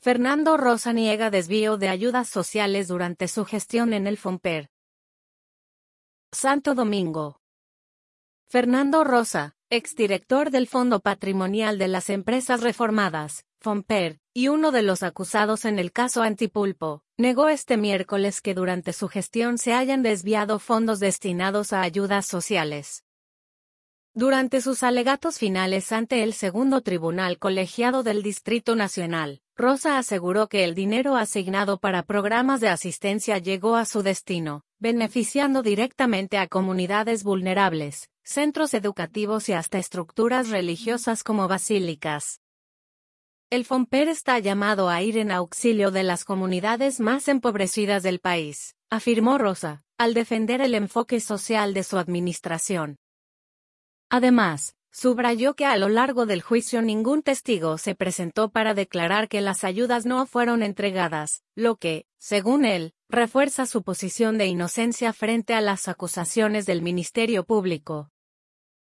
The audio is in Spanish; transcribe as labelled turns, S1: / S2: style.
S1: Fernando Rosa niega desvío de ayudas sociales durante su gestión en el Fomper. Santo Domingo. Fernando Rosa, exdirector del Fondo Patrimonial de las Empresas Reformadas, Fomper, y uno de los acusados en el caso Antipulpo, negó este miércoles que durante su gestión se hayan desviado fondos destinados a ayudas sociales. Durante sus alegatos finales ante el segundo tribunal colegiado del Distrito Nacional, Rosa aseguró que el dinero asignado para programas de asistencia llegó a su destino, beneficiando directamente a comunidades vulnerables, centros educativos y hasta estructuras religiosas como basílicas. El Fomper está llamado a ir en auxilio de las comunidades más empobrecidas del país, afirmó Rosa, al defender el enfoque social de su administración. Además, subrayó que a lo largo del juicio ningún testigo se presentó para declarar que las ayudas no fueron entregadas, lo que, según él, refuerza su posición de inocencia frente a las acusaciones del Ministerio Público.